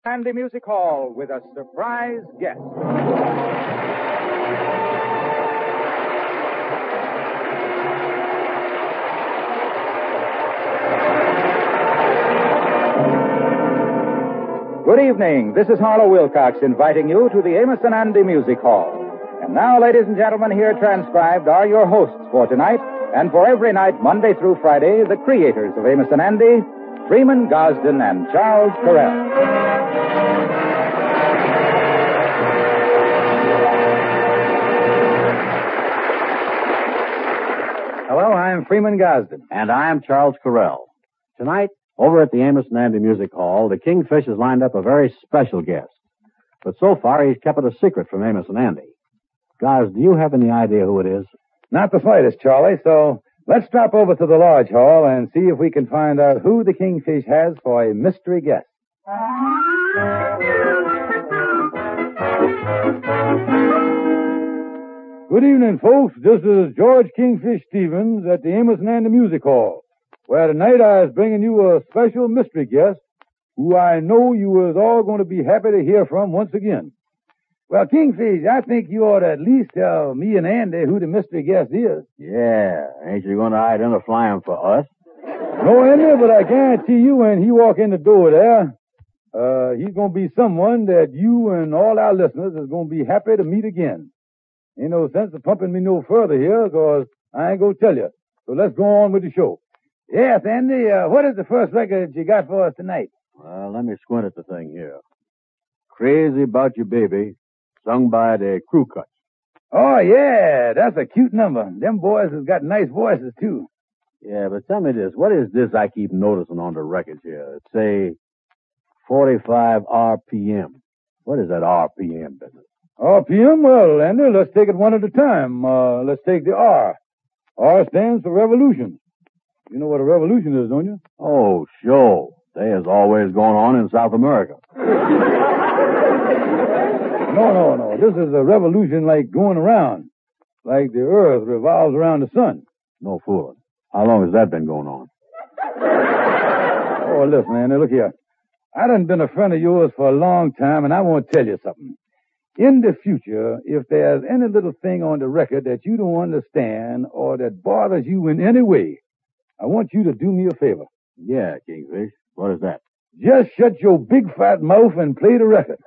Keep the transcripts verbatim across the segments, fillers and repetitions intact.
Andy Music Hall with a surprise guest. Good evening. This is Harlow Wilcox inviting you to the Amos and Andy Music Hall. And now, ladies and gentlemen, here transcribed are your hosts for tonight and for every night, Monday through Friday, the creators of Amos and Andy, Freeman Gosden and Charles Correll. Hello, I'm Freeman Gosden. And I'm Charles Correll. Tonight, over at the Amos and Andy Music Hall, the Kingfish has lined up a very special guest. But so far, he's kept it a secret from Amos and Andy. Guys, do you have any idea who it is? Not the slightest, Charlie, so let's drop over to the Lodge Hall and see if we can find out who the Kingfish has for a mystery guest. Good evening, folks. This is George Kingfish Stevens at the Amos and Andy Music Hall, where tonight I is bringing you a special mystery guest who I know you is all going to be happy to hear from once again. Well, Kingfish, I think you ought to at least tell me and Andy who the mystery guest is. Yeah, ain't you going to identify him for us? No, Andy, but I guarantee you when he walk in the door there, uh, he's going to be someone that you and all our listeners is going to be happy to meet again. Ain't no sense of pumping me no further here, because I ain't going to tell you. So let's go on with the show. Yes, Andy, uh, what is the first record you got for us tonight? Well, let me squint at the thing here. Crazy About You Baby, sung by the Crew Cuts. Oh, yeah, that's a cute number. Them boys has got nice voices, too. Yeah, but tell me this. What is this I keep noticing on the records here? It say forty-five R P M. What is that R P M business? R P M? Well, Andy, let's take it one at a time. Uh, let's take the R. R stands for revolution. You know what a revolution is, don't you? Oh, sure. They is always going on in South America. No, no, no. This is a revolution like going around. Like the earth revolves around the sun. No fooling. How long has that been going on? Oh, listen, Andy, look here. I done been a friend of yours for a long time, and I want to tell you something. In the future, if there's any little thing on the record that you don't understand or that bothers you in any way, I want you to do me a favor. Yeah, Kingfish. What is that? Just shut your big fat mouth and play the record.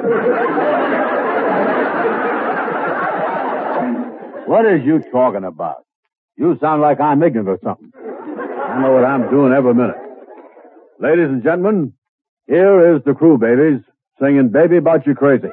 What is you talking about? You sound like I'm ignorant or something. I know what I'm doing every minute. Ladies and gentlemen, here is the Crew Babies singing Baby About You Crazy.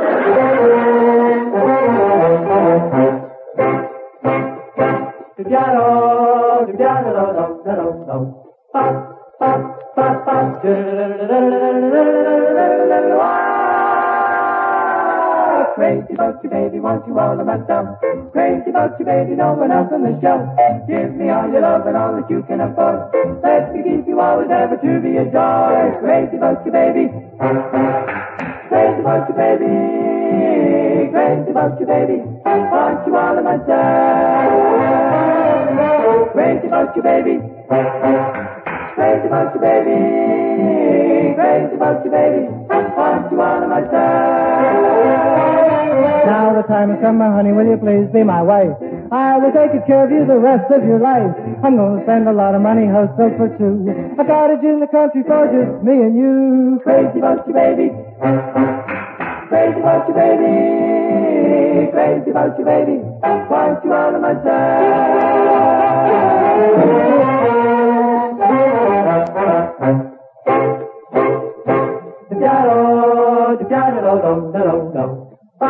Crazy about you, baby, want you all of myself. Crazy about you, baby, no one else on the shelf. Give me all your love and all that you can afford. Let me keep you always ever to be a joy. Crazy about you, baby. Crazy about you, baby. Crazy about you, baby. Want you all of myself. Crazy about you, baby. Crazy about you, baby. Crazy about you, baby. Want you all of myself. Now the time has come, my honey, will you please be my wife? I will take good care of you the rest of your life. I'm going to spend a lot of money, house built for two. A cottage in the country for just me and you. Crazy about you, baby. Crazy about you, baby. Crazy about you, baby. Want you all of myself.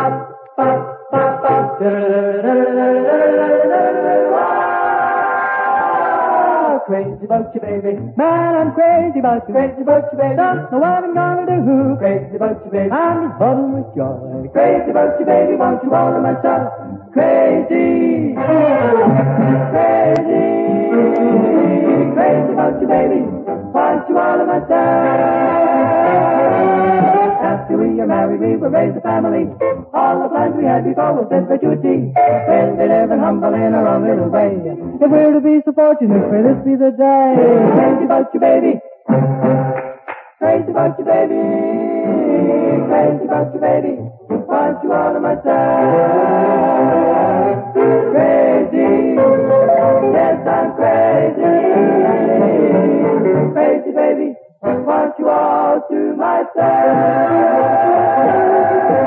Crazy about you, baby. Man, I'm crazy about you. Crazy about you, baby. Don't know what I'm gonna do. Crazy about you, baby. I'm just buzzing with joy. Crazy about you, baby. Want you all to myself. Crazy. Crazy. Crazy about you, baby. Want you all to myself. After we are married, we will raise a family. All the plans we had before will fit perpetuity. We'll be living humble in our own little way. If we're to be so fortunate, may this be the day. Crazy about you, baby. Crazy about you, baby. Crazy about you, baby. Want you all of my side. Crazy. Yes, I'm crazy. Crazy, baby. Want you all to my side.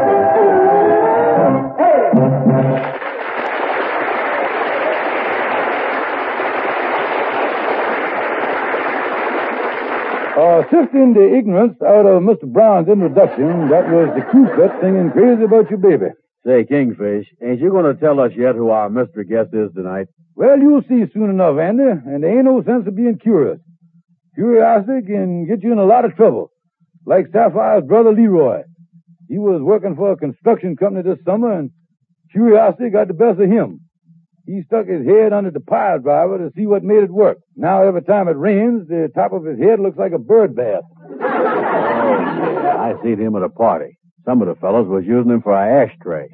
Uh, sifting the ignorance out of Mister Brown's introduction, that was the crew cut singing Crazy About You, Baby. Say, Kingfish, ain't you going to tell us yet who our mystery guest is tonight? Well, you'll see soon enough, Andy, and there ain't no sense of being curious. Curiosity can get you in a lot of trouble, like Sapphire's brother Leroy. He was working for a construction company this summer, and curiosity got the best of him. He stuck his head under the pile driver to see what made it work. Now, every time it rains, the top of his head looks like a bird bath. Oh, yeah. I seen him at a party. Some of the fellows was using him for an ashtray.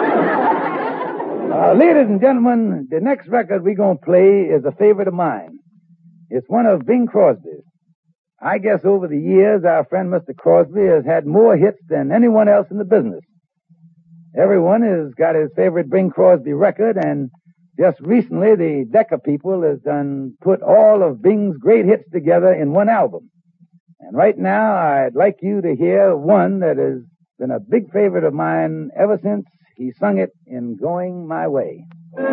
Uh, ladies and gentlemen, the next record we're going to play is a favorite of mine. It's one of Bing Crosby's. I guess over the years, our friend Mister Crosby has had more hits than anyone else in the business. Everyone has got his favorite Bing Crosby record, and just recently, the Decca people has done put all of Bing's great hits together in one album. And right now, I'd like you to hear one that has been a big favorite of mine ever since he sung it in Going My Way.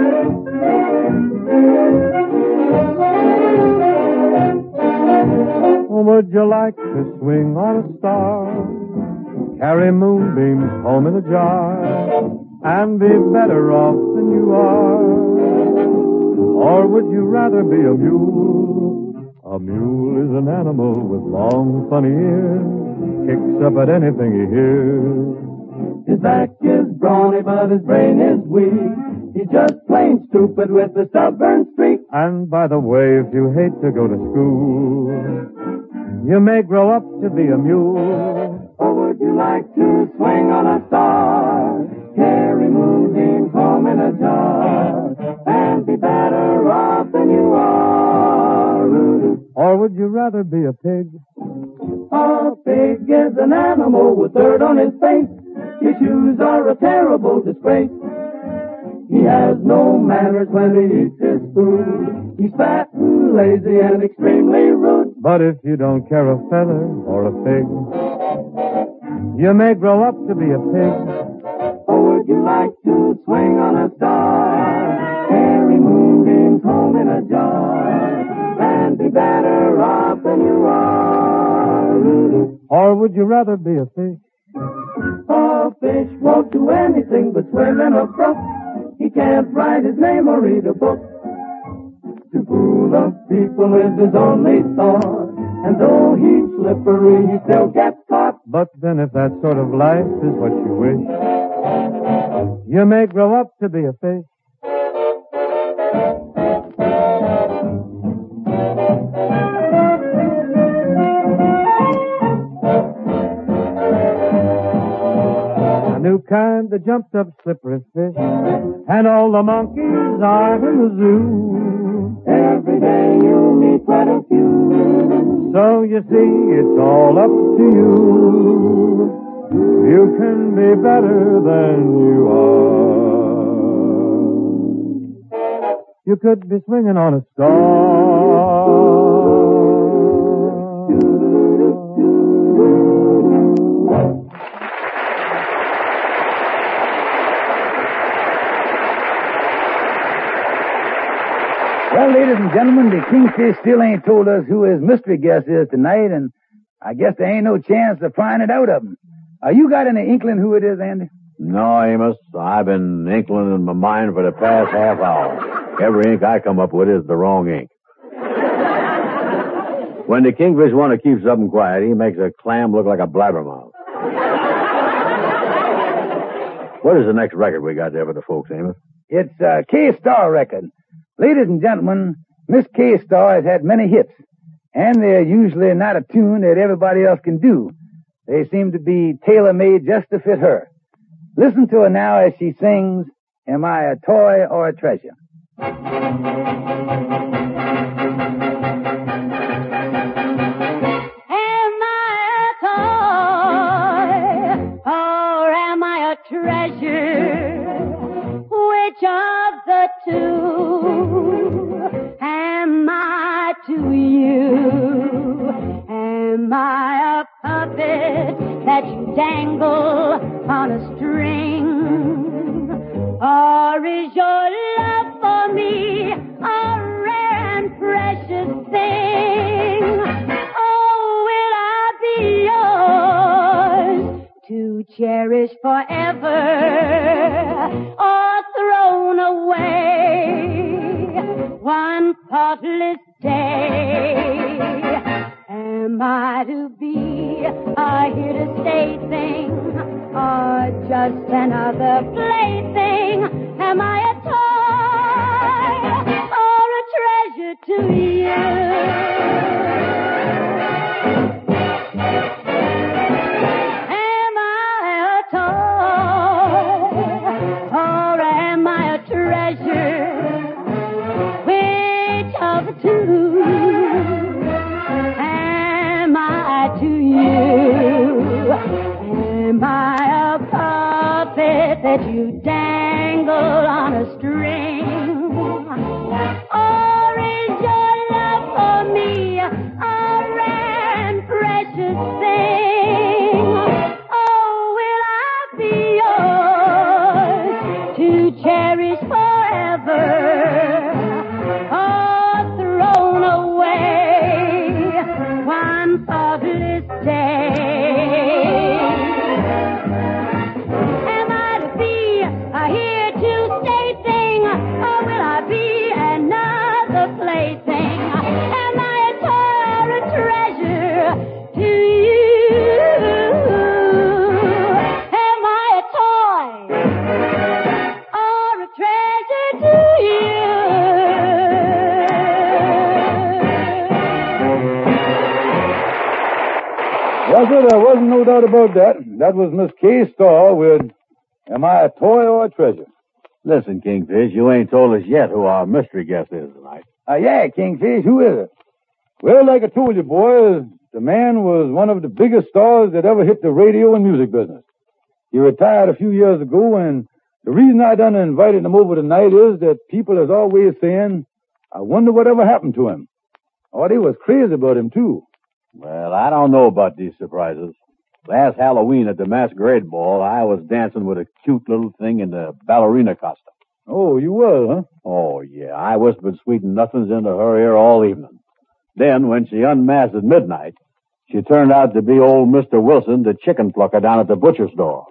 Would you like to swing on a star? Carry moonbeams home in a jar and be better off than you are? Or would you rather be a mule? A mule is an animal with long, funny ears, kicks up at anything he hears. His back is brawny, but his brain is weak. He's just plain stupid with a stubborn streak. And by the way, if you hate to go to school, you may grow up to be a mule. Or would you like to swing on a star? Carry moonbeams home in a jar and be better off than you are. Or would you rather be a pig? A pig is an animal with dirt on his face. His shoes are a terrible disgrace. He has no manners when he eats his food. He's fat and lazy and extremely rude. But if you don't care a feather or a fig, you may grow up to be a pig. Or would you like to swing on a star? Carry moonbeams home in a jar and be better off than you are. Or would you rather be a fish? A fish won't do anything but swim in a brook. He can't write his name or read a book. To fool the people is his only thought. And though he's slippery, he still gets caught. But then if that sort of life is what you wish, you may grow up to be a fish. A new kind of jumped up slippery fish, and all the monkeys are in the zoo. Every day you'll meet quite a few. So you see, it's all up to you. You can be better than you are. You could be swinging on a star. Well, ladies and gentlemen, the Kingfish still ain't told us who his mystery guest is tonight, and I guess there ain't no chance of finding it out of him. Uh, you got any inkling who it is, Andy? No, Amos. I've been inkling in my mind for the past half hour. Every ink I come up with is the wrong ink. When the Kingfish want to keep something quiet, he makes a clam look like a blabbermouth. What is the next record we got there for the folks, Amos? It's a K-Star record. Ladies and gentlemen, Miss K-Star has had many hits, and they're usually not a tune that everybody else can do. They seem to be tailor-made just to fit her. Listen to her now as she sings, Am I a Toy or a Treasure? Am I a toy treasure? Which of the two am I to you? Am I a puppet that you dangle on a string? Or is your love for me a rare and precious thing? Oh, will I be yours to cherish forever or thrown away one thoughtless day? Am I to be a here to stay thing or just another plaything? Am I a toy or a treasure to you? Am I a toy or am I a treasure? Which of the two am I to you? Am I a puppet that you dangle on a string? Or is your love for me a rare and precious thing? Oh, will I be yours to cherish forever or thrown away one thoughtless day? Am I to be a here to stay thing, or will I be another plaything? Am I a toy or a treasure to you? Am I a toy or a treasure to you? Well, sir, there wasn't no doubt about that. That was Miss Kay Starr with Am I a Toy or a Treasure? Listen, Kingfish, you ain't told us yet who our mystery guest is tonight. Ah, uh, yeah, Kingfish, who is it? Well, like I told you, boys, the man was one of the biggest stars that ever hit the radio and music business. He retired a few years ago, and the reason I done invited him over tonight is that people is always saying, I wonder whatever happened to him. Oh, they was crazy about him, too. Well, I don't know about these surprises. Last Halloween at the masquerade ball, I was dancing with a cute little thing in the ballerina costume. Oh, you was, huh? Oh, yeah. I whispered sweet nothings into her ear all evening. Then, when she unmasked at midnight, she turned out to be old Mister Wilson, the chicken plucker down at the butcher's door.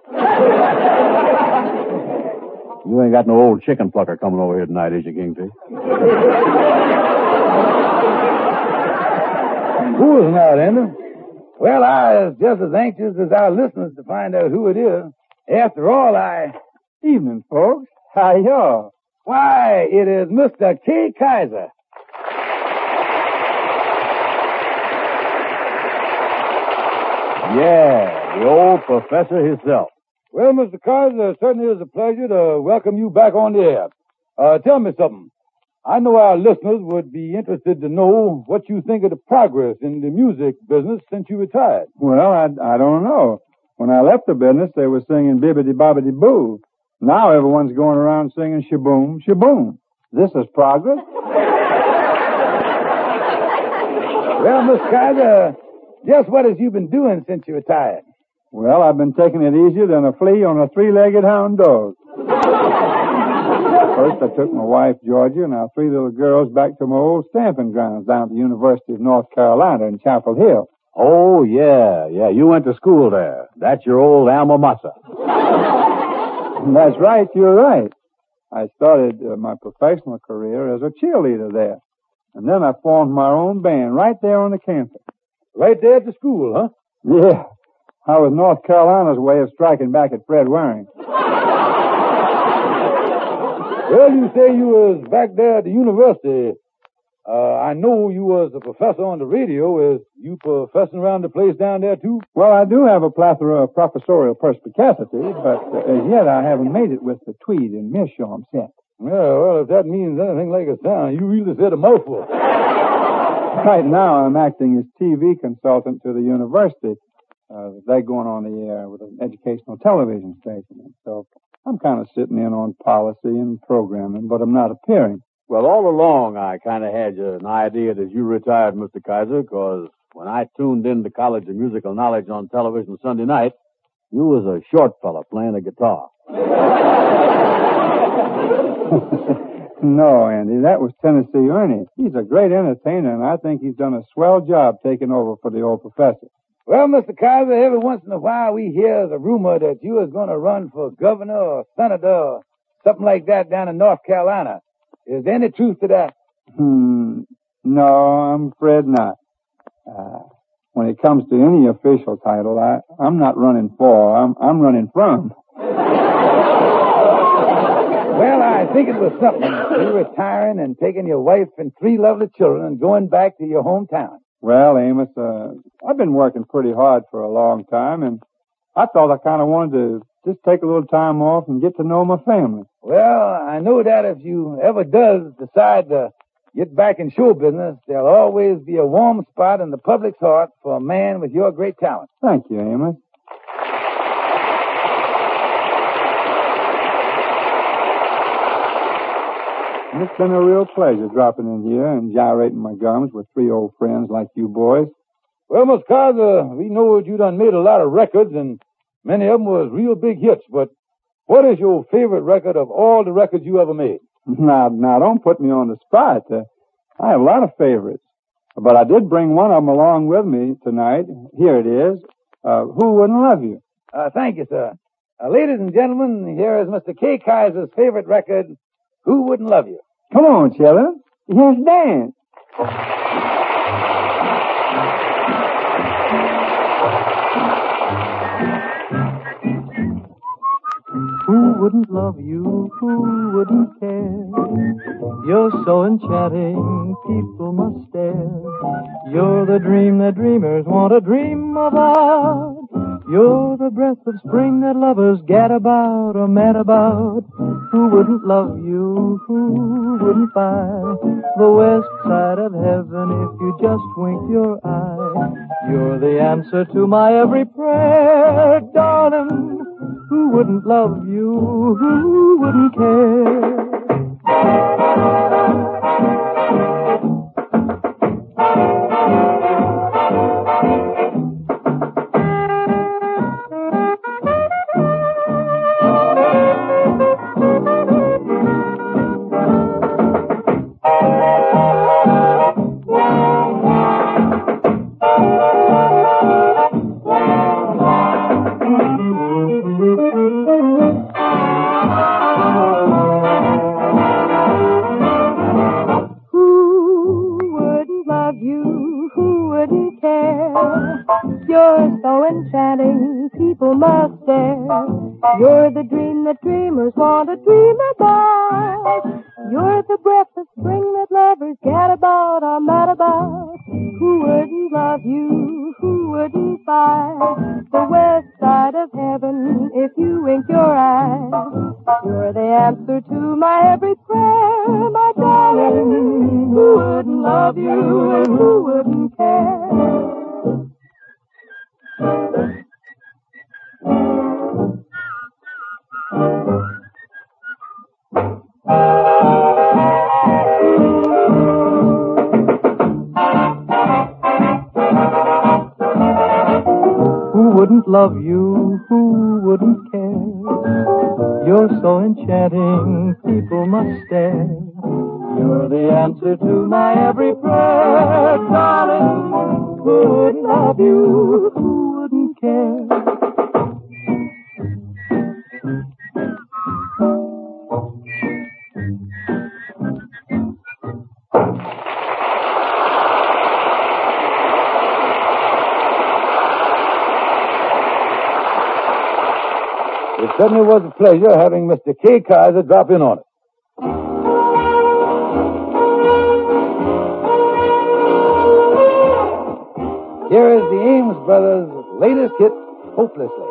You ain't got no old chicken plucker coming over here tonight, is you, Kingfish? Who is not, Andrew? Well, I is just as anxious as our listeners to find out who it is. After all, I... Evening, folks. How y'all? Why, it is Mister Kay Kaiser. Yeah, the old professor himself. Well, Mister Kaiser, it certainly is a pleasure to welcome you back on the air. Uh, tell me something. I know our listeners would be interested to know what you think of the progress in the music business since you retired. Well, I, I don't know. When I left the business, they were singing bibbidi-bobbidi-boo. Now everyone's going around singing shaboom, shaboom. This is progress. Well, Miss Kaiser, just what have you been doing since you retired? Well, I've been taking it easier than a flea on a three-legged hound dog. First, I took my wife, Georgia, and our three little girls back to my old stamping grounds down at the University of North Carolina in Chapel Hill. Oh, yeah, yeah. You went to school there. That's your old alma mater. That's right. You're right. I started uh, my professional career as a cheerleader there. And then I formed my own band right there on the campus. Right there at the school, huh? Yeah. I was North Carolina's way of striking back at Fred Waring. Well, you say you was back there at the university. Uh, I know you was a professor on the radio. Is you professing around the place down there, too? Well, I do have a plethora of professorial perspicacity, but uh, as yet I haven't made it with the Tweed and Meerschaum set. Yeah, well, if that means anything like a sound, you really said a mouthful. Right now I'm acting as T V consultant to the university. uh, they're going on the air with an educational television station. And so I'm kind of sitting in on policy and programming, but I'm not appearing. Well, all along, I kind of had an idea that you retired, Mister Kaiser, because when I tuned in to College of Musical Knowledge on television Sunday night, you was a short fella playing a guitar. No, Andy, that was Tennessee Ernie. He's a great entertainer, and I think he's done a swell job taking over for the old professor. Well, Mister Kaiser, every once in a while we hear the rumor that you is going to run for governor or senator or something like that down in North Carolina. Is there any truth to that? Hmm, no, I'm afraid not. Uh, when it comes to any official title, I, I'm not running for, I'm, I'm running from. Well, I think it was something. You retiring and taking your wife and three lovely children and going back to your hometown. Well, Amos, uh, I've been working pretty hard for a long time, and I thought I kind of wanted to just take a little time off and get to know my family. Well, I know that if you ever does decide to get back in show business, there'll always be a warm spot in the public's heart for a man with your great talent. Thank you, Amos. And it's been a real pleasure dropping in here and gyrating my gums with three old friends like you boys. Well, Mister Kaiser, we know you done made a lot of records, and many of them was real big hits, but what is your favorite record of all the records you ever made? Now, now, don't put me on the spot. Uh, I have a lot of favorites, but I did bring one of them along with me tonight. Here it is. Uh, Who Wouldn't Love You? Uh, thank you, sir. Uh, ladies and gentlemen, here is Mister Kay Kaiser's favorite record, Who Wouldn't Love You? Come on, children. Here's Dan. Who wouldn't love you? Who wouldn't care? You're so enchanting, people must stare. You're the dream that dreamers want to dream about. You're the breath of spring that lovers get about or mad about. Who wouldn't love you? Who wouldn't find the west side of heaven if you just wink your eye? You're the answer to my every prayer, darling. Who wouldn't love you? Who wouldn't care? You're the dream that dreamers want to dream about. You're the breath of spring that lovers get about or mad about. Who wouldn't love you? Who wouldn't find the west side of heaven if you wink your eye? You're the answer to my every prayer, my darling. Who wouldn't love you and who wouldn't care? Wouldn't love you, who wouldn't care? You're so enchanting, people must stare. You're the answer to my every prayer, darling. Who wouldn't love you, who wouldn't care? It certainly was a pleasure having Mister Kay Kaiser drop in on us. Here is the Ames Brothers' latest hit, Hopelessly.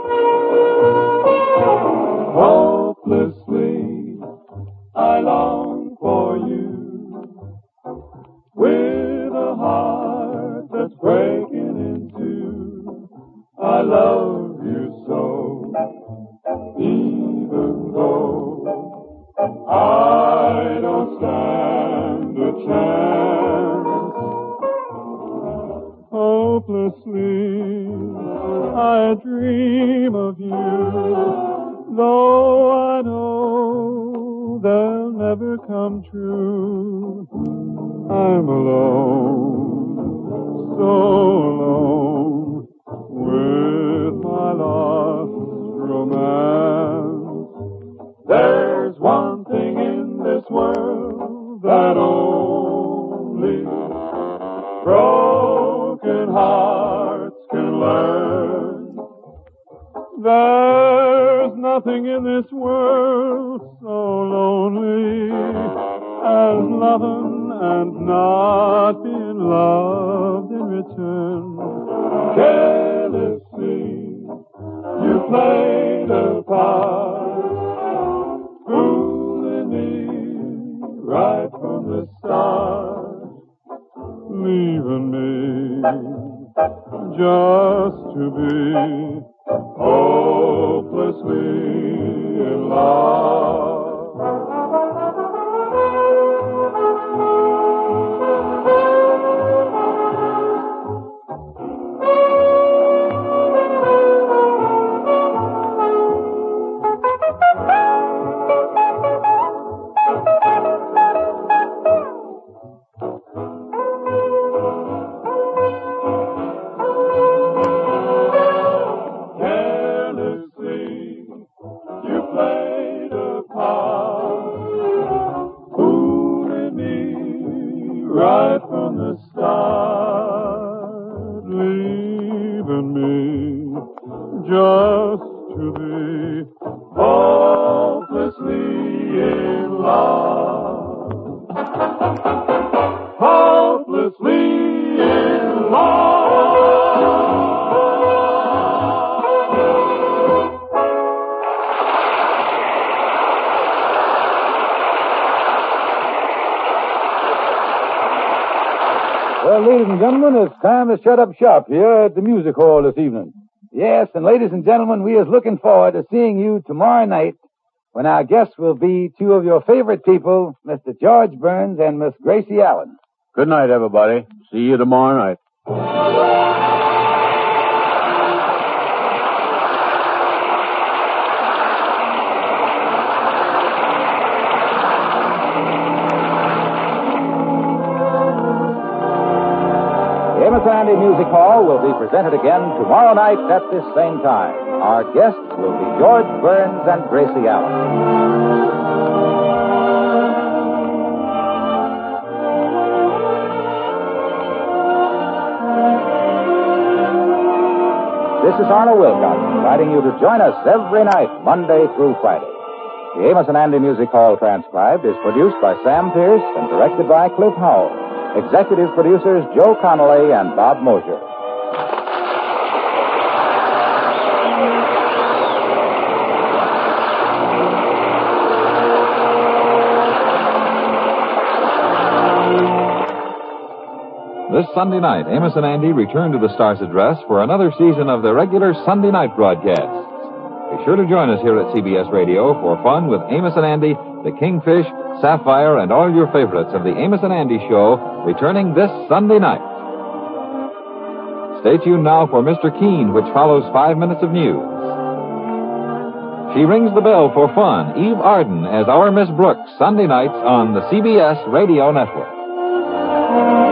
Hopelessly, I long for you with a heart that's breaking in two. I love I dream of you, though I know they'll never come true. I'm alone, so alone, with my lost romance. There's one thing in this world that only broken hearts can learn. There's nothing in this world so lonely as loving and not being loved in return. Carelessly, you played a part, fooling me right from the start, leaving me just to be hopelessly in love. Right from the start, leaving me just to be hopelessly in love. Hopelessly in love. Well, ladies and gentlemen, it's time to shut up shop here at the music hall this evening. Yes, and ladies and gentlemen, we is looking forward to seeing you tomorrow night when our guests will be two of your favorite people, Mister George Burns and Miss Gracie Allen. Good night, everybody. See you tomorrow night. The Amos and Andy Music Hall will be presented again tomorrow night at this same time. Our guests will be George Burns and Gracie Allen. This is Arnold Wilcox inviting you to join us every night, Monday through Friday. The Amos and Andy Music Hall transcribed is produced by Sam Pierce and directed by Cliff Howell. Executive producers Joe Connolly and Bob Mosier. This Sunday night, Amos and Andy return to the Stars Address for another season of their regular Sunday night broadcasts. Be sure to join us here at C B S Radio for fun with Amos and Andy, the Kingfish, Sapphire, and all your favorites of the Amos and Andy Show, returning this Sunday night. Stay tuned now for Mister Keene, which follows five minutes of news. She rings the bell for fun, Eve Arden as our Miss Brooks, Sunday nights on the C B S Radio Network.